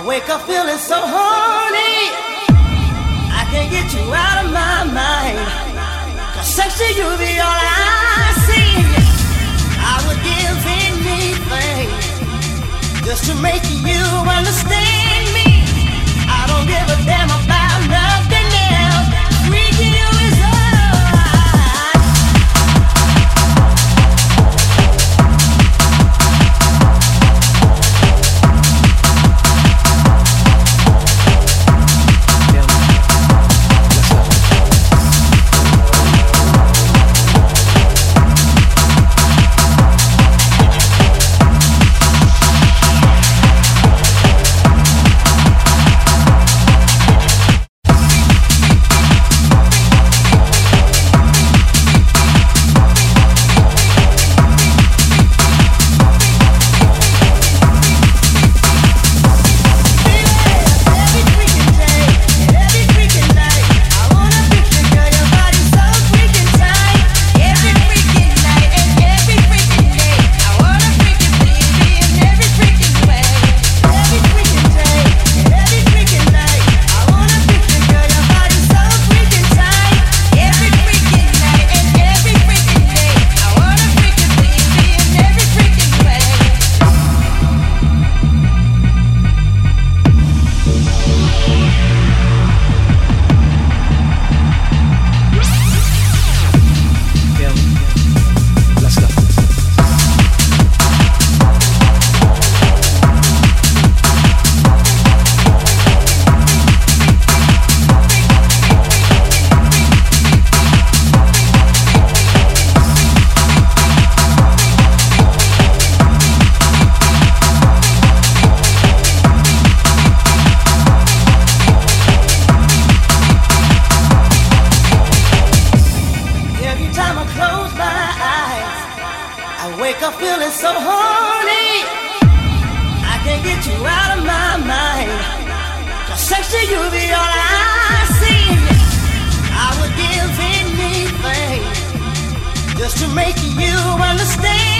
wake up feeling so horny. I can't get you out of my mind. 'Cause sexy, you be all I see. I would give anything just to make you understand me. I don't give a damn about nothing else. Freaking you is just to make you understand.